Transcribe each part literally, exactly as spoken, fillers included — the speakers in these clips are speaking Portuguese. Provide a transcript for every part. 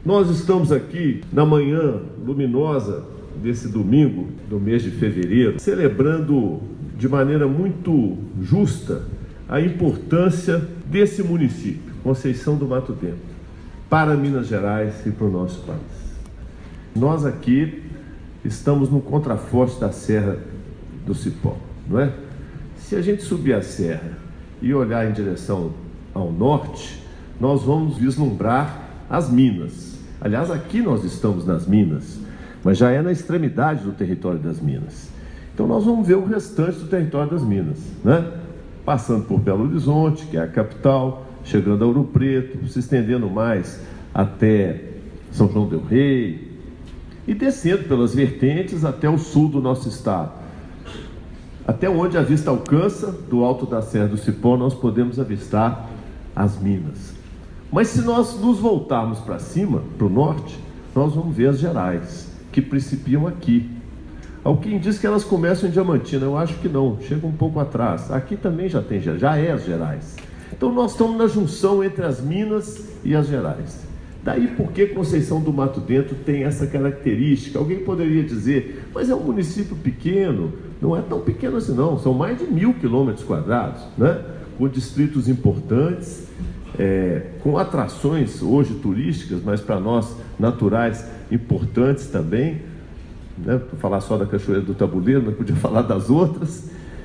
Nós estamos aqui na manhã luminosa desse domingo do mês de fevereiro, celebrando de maneira muito justa a importância desse município, Conceição do Mato Dentro, para Minas Gerais e para o nosso país. Nós aqui estamos no contraforte da Serra do Cipó, não é? Se a gente subir a serra e olhar em direção ao norte, nós vamos vislumbrar as minas. Aliás, aqui nós estamos nas minas, mas já é na extremidade do território das minas. Então nós vamos ver o restante do território das minas, né? Passando por Belo Horizonte, que é a capital, chegando a Ouro Preto, se estendendo mais até São João del Rei e descendo pelas vertentes até o sul do nosso estado. Até onde a vista alcança, do alto da Serra do Cipó, nós podemos avistar as minas. Mas se nós nos voltarmos para cima, para o norte, nós vamos ver as Gerais, que principiam aqui. Alguém diz que elas começam em Diamantina, eu acho que não, chega um pouco atrás. Aqui também já tem, já é as Gerais. Então nós estamos na junção entre as Minas e as Gerais. Daí porque Conceição do Mato Dentro tem essa característica. Alguém poderia dizer, mas é um município pequeno. Não é tão pequeno assim não, são mais de mil quilômetros quadrados, né? Com distritos importantes, é, com atrações hoje turísticas, mas para nós naturais importantes também, né? Para falar só da Cachoeira do Tabuleiro, mas podia falar das outras.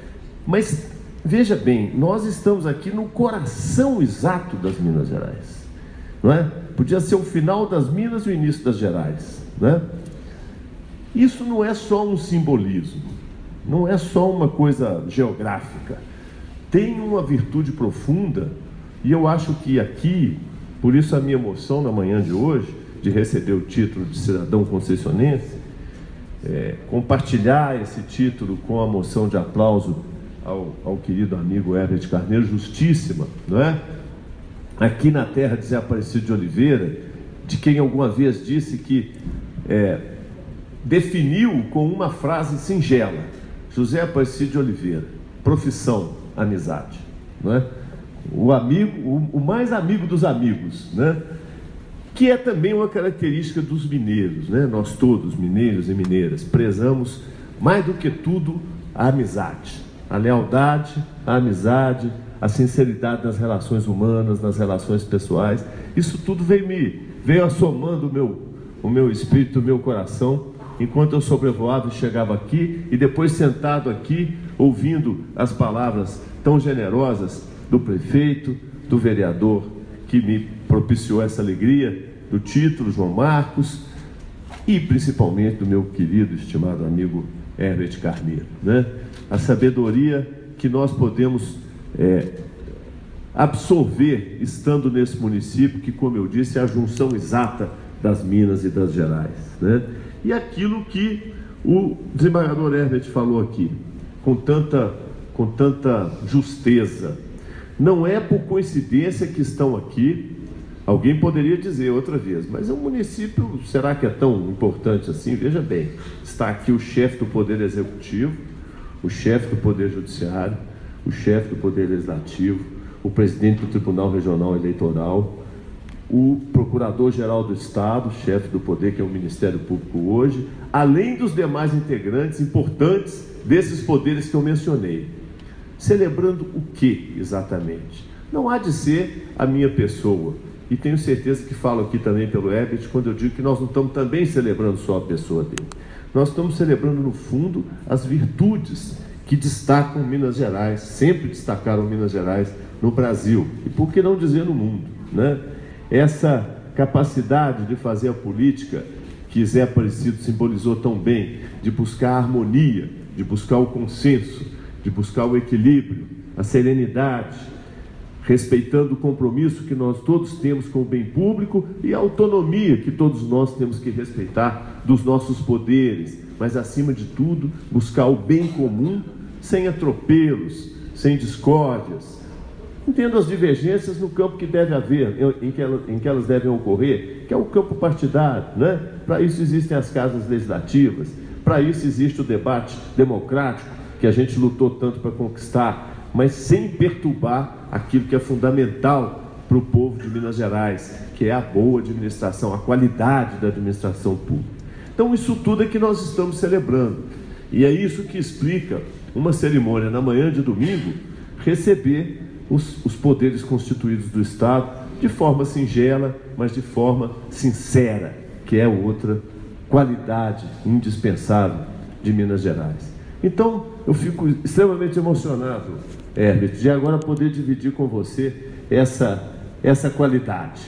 Mas veja bem, nós estamos aqui no coração exato das Minas Gerais, não é? Podia ser o final das Minas e o início das Gerais, né? Isso não é só um simbolismo, não é só uma coisa geográfica, tem uma virtude profunda. E eu acho que aqui, por isso a minha emoção na manhã de hoje, de receber o título de cidadão concessionense, é, compartilhar esse título com a moção de aplauso ao, ao querido amigo Herbert Carneiro, justíssima, não é? Aqui na terra de Zé Aparecido de Oliveira, de quem alguma vez disse que é, definiu com uma frase singela: José Aparecido de Oliveira, profissão, amizade, não é? O amigo, o, o mais amigo dos amigos, né? Que é também uma característica dos mineiros, né? Nós todos, mineiros e mineiras, prezamos mais do que tudo a amizade, a lealdade, a amizade, a sinceridade nas relações humanas, nas relações pessoais. Isso tudo veio me veio assomando o meu, o meu espírito, o meu coração, enquanto eu sobrevoava e chegava aqui, e depois sentado aqui, ouvindo as palavras tão generosas do prefeito, do vereador que me propiciou essa alegria, do título, João Marcos, e principalmente do meu querido, estimado amigo Herbert Carneiro, né? A sabedoria que nós podemos é, absorver estando nesse município, que, como eu disse, é a junção exata das Minas e das Gerais, né? E aquilo que o desembargador Herbert falou aqui, com tanta, com tanta justeza. Não é por coincidência que estão aqui. Alguém poderia dizer outra vez, mas é um município, será que é tão importante assim? Veja bem, está aqui o chefe do Poder Executivo, o chefe do Poder Judiciário, o chefe do Poder Legislativo, o presidente do Tribunal Regional Eleitoral, o Procurador-Geral do Estado, chefe do Poder, que é o Ministério Público hoje, além dos demais integrantes importantes desses poderes que eu mencionei. Celebrando o que exatamente? Não há de ser a minha pessoa, e tenho certeza que falo aqui também pelo Herbert quando eu digo que nós não estamos também celebrando só a pessoa dele. Nós estamos celebrando no fundo as virtudes que destacam Minas Gerais, sempre destacaram Minas Gerais no Brasil, e por que não dizer no mundo, né? Essa capacidade de fazer a política que Zé Aparecido simbolizou tão bem, de buscar a harmonia, de buscar o consenso, de buscar o equilíbrio, a serenidade, respeitando o compromisso que nós todos temos com o bem público e a autonomia que todos nós temos que respeitar dos nossos poderes, mas acima de tudo, buscar o bem comum sem atropelos, sem discórdias, entendo as divergências no campo que deve haver, em que elas, em que elas devem ocorrer, que é o campo partidário, né? Para isso existem as casas legislativas, para isso existe o debate democrático, que a gente lutou tanto para conquistar, mas sem perturbar aquilo que é fundamental para o povo de Minas Gerais, que é a boa administração, a qualidade da administração pública. Então, isso tudo é que nós estamos celebrando. E é isso que explica uma cerimônia na manhã de domingo, receber os, os poderes constituídos do Estado de forma singela, mas de forma sincera, que é outra qualidade indispensável de Minas Gerais. Então, eu fico extremamente emocionado, Herbert, de agora poder dividir com você essa, essa qualidade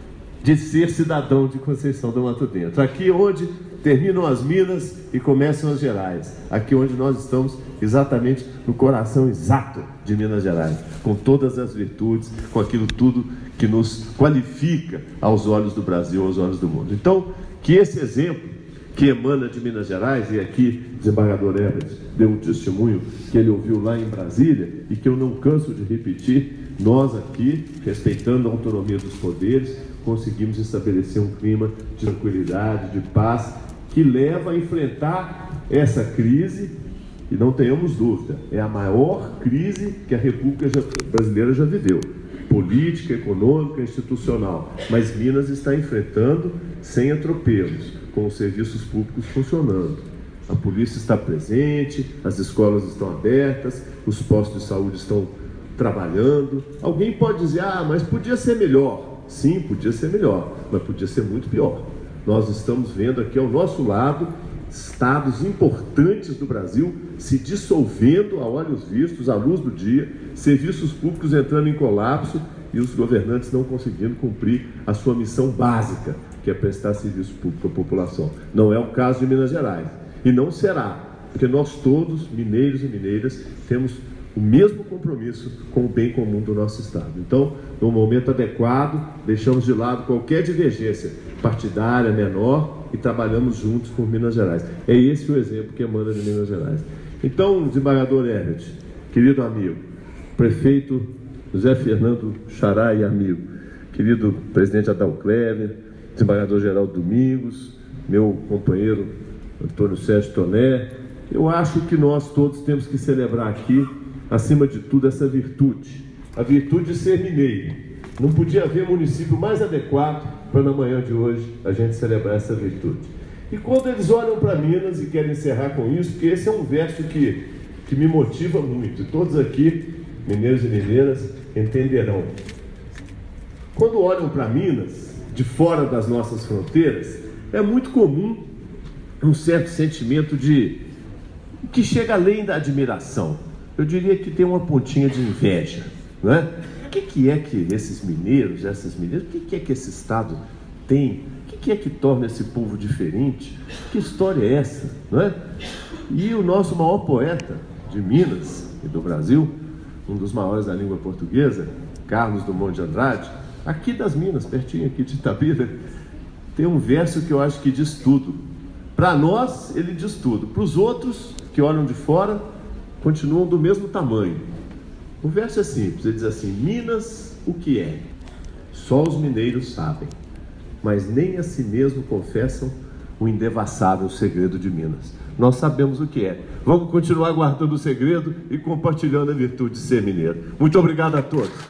de ser cidadão de Conceição do Mato Dentro. Aqui onde terminam as Minas e começam as Gerais. Aqui onde nós estamos exatamente no coração exato de Minas Gerais, com todas as virtudes, com aquilo tudo que nos qualifica aos olhos do Brasil, aos olhos do mundo. Então, que esse exemplo que emana de Minas Gerais, e aqui o desembargador Herbert deu um testemunho que ele ouviu lá em Brasília e que eu não canso de repetir, nós aqui, respeitando a autonomia dos poderes, conseguimos estabelecer um clima de tranquilidade, de paz, que leva a enfrentar essa crise, e não tenhamos dúvida, é a maior crise que a República Brasileira já viveu, política, econômica, institucional, mas Minas está enfrentando sem atropelos, com os serviços públicos funcionando. A polícia está presente, as escolas estão abertas, os postos de saúde estão trabalhando. Alguém pode dizer, ah, mas podia ser melhor. Sim, podia ser melhor, mas podia ser muito pior. Nós estamos vendo aqui ao nosso lado estados importantes do Brasil se dissolvendo a olhos vistos, à luz do dia, serviços públicos entrando em colapso e os governantes não conseguindo cumprir a sua missão básica, que é prestar serviço público à população. Não é o caso de Minas Gerais. E não será, porque nós todos, mineiros e mineiras, temos o mesmo compromisso com o bem comum do nosso Estado. Então, no momento adequado, deixamos de lado qualquer divergência partidária menor e trabalhamos juntos por Minas Gerais. É esse o exemplo que emana de Minas Gerais. Então, desembargador Herbert, querido amigo, prefeito José Fernando Xará e amigo, querido presidente Adão Clever, desembargador Geraldo Domingos, meu companheiro Antônio Sérgio Toné, eu acho que nós todos temos que celebrar aqui, acima de tudo, essa virtude, a virtude de ser mineiro. Não podia haver município mais adequado para na manhã de hoje a gente celebrar essa virtude. E quando eles olham para Minas, e quero encerrar com isso, porque esse é um verso que, que me motiva muito, e todos aqui, mineiros e mineiras, entenderão. Quando olham para Minas, de fora das nossas fronteiras, é muito comum um certo sentimento de que chega além da admiração. Eu diria que tem uma pontinha de inveja, não é? O que, que é que esses mineiros, essas mineiras, o que, que é que esse Estado tem? O que, que é que torna esse povo diferente? Que história é essa, não é? E o nosso maior poeta de Minas e do Brasil, um dos maiores da língua portuguesa, Carlos Drummond de Andrade, aqui das Minas, pertinho aqui de Itabira, tem um verso que eu acho que diz tudo. Para nós, ele diz tudo. Para os outros, que olham de fora, continuam do mesmo tamanho. O verso é simples, ele diz assim: Minas, o que é? Só os mineiros sabem, mas nem a si mesmo confessam o indevassável segredo de Minas. Nós sabemos o que é. Vamos continuar guardando o segredo e compartilhando a virtude de ser mineiro. Muito obrigado a todos.